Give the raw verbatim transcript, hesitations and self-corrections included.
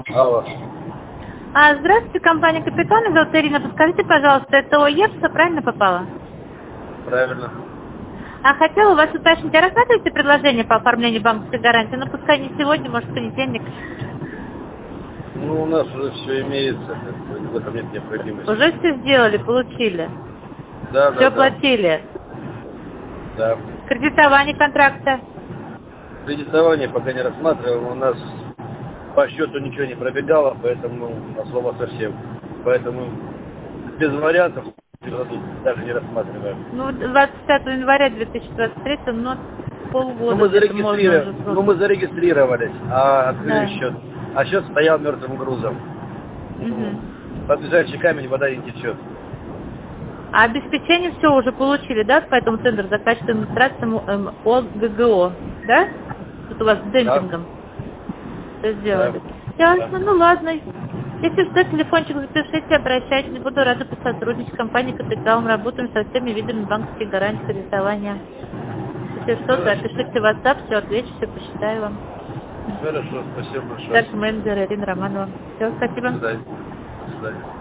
Алло. А, здравствуйте, компания «Капитан». Меня зовут Ирина. Подскажите, пожалуйста, это ОЕПСа, правильно попала? Правильно. А хотела у вас уточнить, а рассматриваете предложение по оформлению банковской гарантии? Ну, пускай не сегодня, может, в понедельник. Ну, у нас уже все имеется, как бы, в этом нет необходимости. Уже все сделали, получили? Да, Все да, да. оплатили? Да. Кредитование контракта? Кредитование пока не рассматриваем, у нас по счету ничего не пробегало, поэтому на слово совсем. Поэтому без вариантов даже не рассматриваем. Ну, двадцать пятого января две тысячи двадцать третьего, ну, Ну полгода мы, где-то можно уже зарегистрировали, ну, просто. мы зарегистрировались, а открыли Да. счет. А счет стоял мертвым грузом. Ну, Угу. под ближайший камень вода не течет. А обеспечение все уже получили, да, поэтому центр за качественным администрацией эм, ОГГО, да? Тут у вас с Да, демпингом все да, сделали. да. Ясно, ну ладно. Если что, телефончик запишите, обращайтесь. Буду рада посотрудничать. Компания «Капитал». Мы работаем со всеми видами банковских гарантий кредитования. Если что, Хорошо. запишите в WhatsApp, все отвечу, все посчитаю вам. Хорошо, спасибо большое. Старший менеджер Ирина Романова. Все, До спасибо. свидания. До свидания.